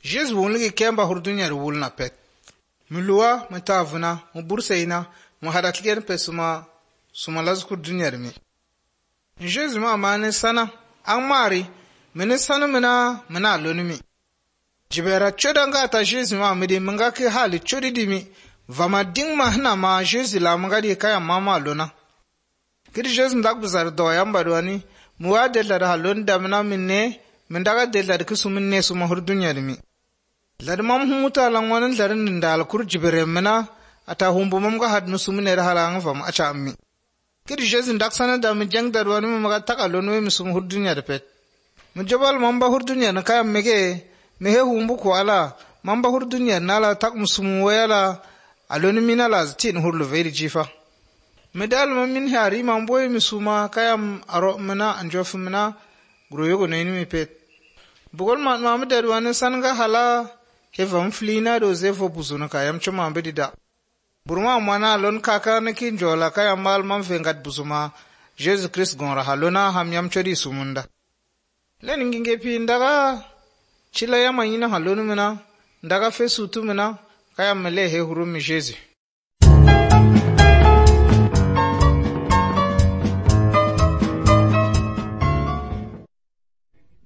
Jésus wunligi kemba hurdunyar wulna pet. Miluwa mtavuna muburseina muhadatligen pe suma lazkur dunyar mi. Jésus ma mane sana an mari mene sana mina lonimi. Jibera chodanga ta Jésus ma midi mga ke hali chodidimi vama ding ma hna ma Jésus la mga di kaya mama lona. Kidi Jésus ndak buzar do yamba dwani muwa dellar halon damna minne mindaga dellar kusuminne suma hurdunyar mi. Ladmam humuta langwanan larin da alkur jibere mina ata humbu mamga had nusumine rahalang fam acha ammi. Kidi Jésus ndak sana da mi jang darwani maga takalon we misum hurdunyar pet. Mujabal mamba hurdunyar na kaya mege mehe humbu ko ala mamba hurdunyar nala tak musum wayala aloni minala tin hurlu veri jifa. Medal mamin hari mamboy misuma kayam aro mina anjof mina groyogo neni mi pet. Bugol ma darwani sanga hala hevam flina do zefo buzuna kayam chuma bedida. Burma mana lon kaka na kinjola kayam mal mam fengat buzuma Jesus Christ gonra halona hamyam chori sumunda. Len nginge pi ndaga chila yama ina halonu mina ndaga fesutu mina kayam mele he hurumi Jesus.